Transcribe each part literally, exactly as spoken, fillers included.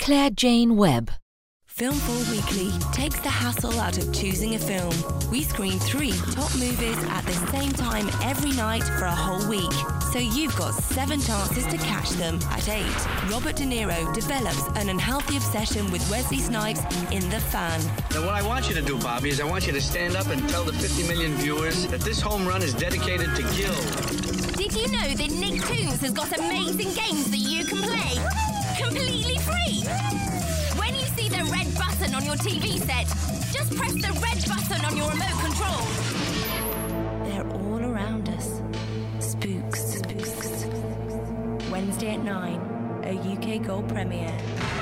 Claire Jane Webb. Film four Weekly takes the hassle out of choosing a film. We screen three top movies at the same time every night for a whole week. So you've got seven chances to catch them. At eight, Robert De Niro develops an unhealthy obsession with Wesley Snipes in The Fan. Now what I want you to do, Bobby, is I want you to stand up and tell the fifty million viewers that this home run is dedicated to Gil. Did you know that Nicktoons has got amazing games that you can play completely free? When you see the red button on your T V set, just press the red button on your remote control. They're all around us. Spooks. Spooks. Wednesday at nine, a U K Gold premiere.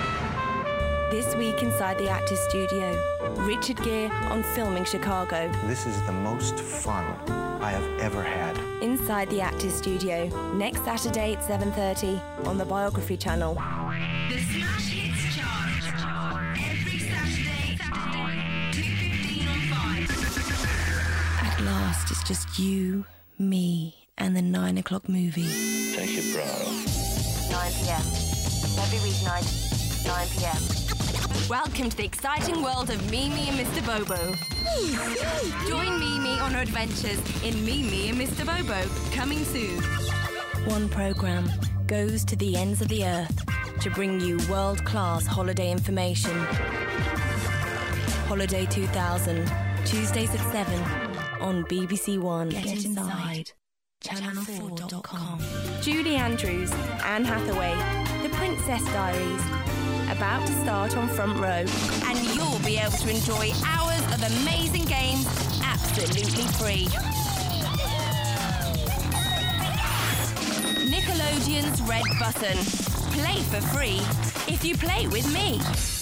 This week inside the Actors Studio, Richard Gere on Filming Chicago. This is the most fun I have ever had. Inside the Actors Studio, next Saturday at seven thirty on the Biography Channel. The Smash Hits Chart. Every Saturday, Saturday, two fifteen on five. At last, it's just you, me, and the nine o'clock movie. Take your bra off. nine p.m. Every weeknight, nine p.m. Welcome to the exciting world of Mimi and Mister Bobo. Join Mimi on her adventures in Mimi and Mister Bobo, coming soon. One programme goes to the ends of the earth to bring you world-class holiday information. Holiday two thousand, Tuesdays at seven on B B C One. Get, Get inside. channel four dot com. Julie Andrews, Anne Hathaway, The Princess Diaries. About to start on Front Row, and you'll be able to enjoy hours of amazing games absolutely free. Nickelodeon's Red Button. Play for free if you play with me.